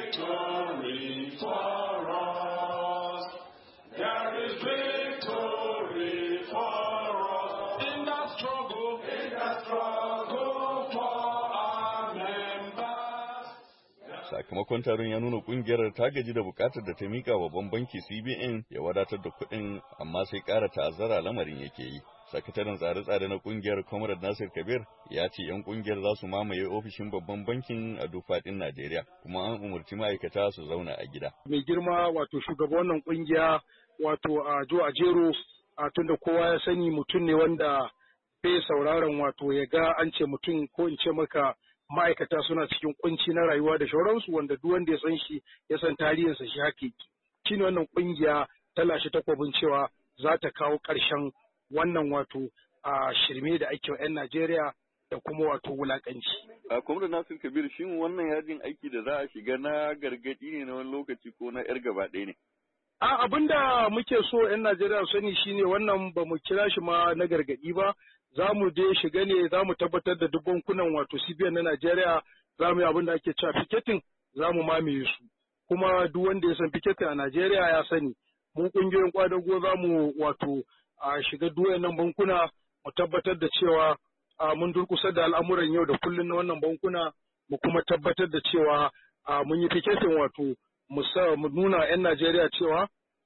victory for us. There is victory for us in the struggle for our members. Sakamakon taron ya nuna kungiyar ta gaji da bukatar da ta mika wa babban banki CBN ya wadatar da kuɗin, amma sai ƙara ta'azzara lamarin yake yi. Sakataren tsare-tsare na kungiyar Comrade Nasir Kabir ya ce 'yan kungiyar za su mamaye ofishin babban bankin a duk faɗin Najeriya, kuma an umarci ma'aikata su zauna a gida. Mai girma wato shugaban wannan kungiya wato a Jo Ajero, a tunda kowa ya sani mutum ne wanda bai sauraron wato ya ga an ce mutum ko in ce maka ma'aikata suna cikin kunci na rayuwa da shauransu, wanda duk wanda ya san shi ya san tarihinsa shi haka yake. Shine wannan kungiya ta lashe takwabin cewa za ta kawo ƙarshen wannan wato a shirme da ake wa 'yan Najeriya da kuma wato wulakanci. A kuma da Nasir Kabir, shin wannan yajin aiki da za a shiga na gargaɗi ne na wani lokaci ko na 'yar gaba ɗaya ne? Abin da muke so 'yan Najeriya su sani shine wannan ba mu kira shi ma na gargaɗi ba, za mu dai shiga ne, za mu tabbatar da duk bankunan wato CBN na Najeriya, za mu yi abin da ake cewa piketin, za mu mamaye su. Kuma duk wanda ya san piketin a Najeriya ya sani, mu ƙungiyoyin kwadago za mu wato a shiga nan bankuna, mu tabbatar da cewa mun durkusa da al'amuran yau da kullum na wannan bankuna, mu kuma tabbatar da cewa mun yi piketin wato mu nuna 'yan Najeriya cewa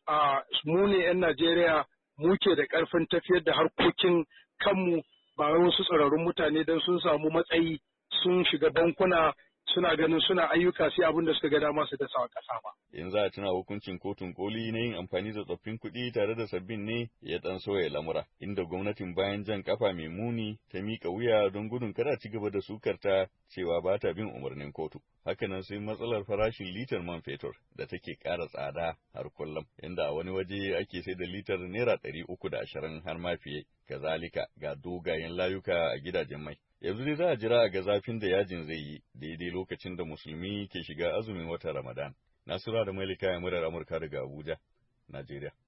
mu ne 'yan Najeriya muke da ƙarfin tafiyar da harkokin kanmu, ba wasu tsirarun mutane don sun samu matsayi sun shiga bankuna suna ganin suna ayyuka sai abin da suka ga dama su dasa a ƙasa ba. In za a tuna hukuncin kotun koli na yin amfani da tsoffin kuɗi tare da sabbin ne ya ɗan soya lamura, inda gwamnatin bayan jan kafa mai muni ta miƙa wuya don gudun kada ci gaba da sukarta cewa ba ta bin umarnin kotu. Hakanan sai matsalar farashin litar man fetur da take ƙara tsada har kullum, inda a wani waje ake sai da litar naira 320 har ma fiye. Kazalika ga dogayen layuka a gidajen mai. Yanzu dai za a jira a ga zafin da yajin zai yi daidai lokacin da musulmi ke shiga azumin watan Ramadan. Nasura da Malika ya murar Amurka daga Abuja, Najeriya.